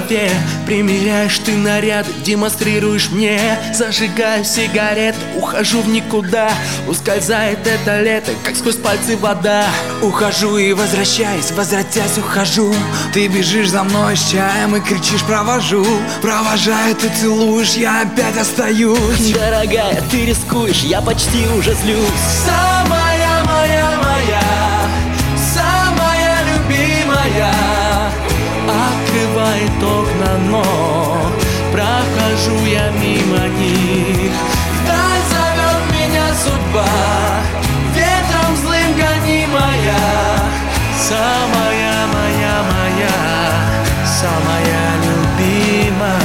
голове. Примеряешь ты наряд, демонстрируешь мне. Зажигаю сигарет, ухожу в никуда. Ускользает это лето, как сквозь пальцы вода. Ухожу и возвращаюсь, возвратясь ухожу. Ты бежишь за мной с чаем и кричишь провожу. Провожаю, ты целуешь, я опять остаюсь. Дорогая, ты рискуешь, я почти уже злюсь. Самая моя, самая любимая, открывает окна, но прохожу я мимо них. Вдаль зовет меня судьба, ветром злым гонимая. Самая моя, самая любимая.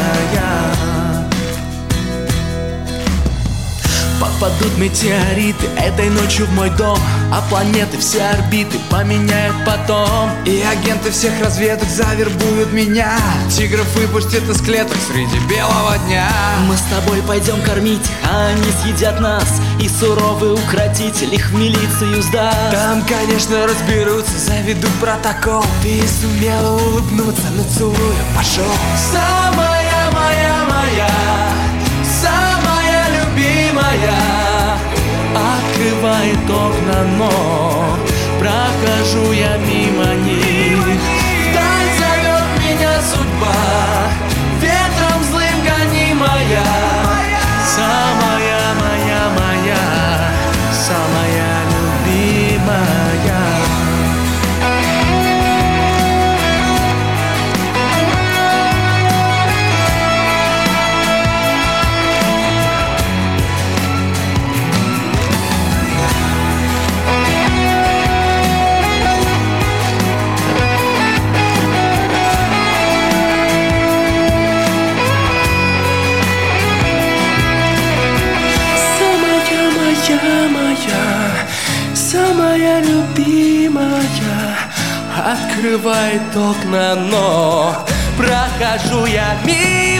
Попадут метеориты этой ночью в мой дом, а планеты все орбиты поменяют потом. И агенты всех разведок завербуют меня. Тигров выпустят из клеток среди белого дня. Мы с тобой пойдем кормить, а они съедят нас. И суровые укротители их в милицию сдаст. Там, конечно, разберутся, заведут протокол. Ты сумела улыбнуться, но целую пошел. Самая моя, самая любимая, открывает окна, но прохожу я мимо них. Вдаль зовет меня судьба, ветром злым гонимая. Самая моя, самая любимая. Самая любимая, открывает окна, но прохожу я мимо.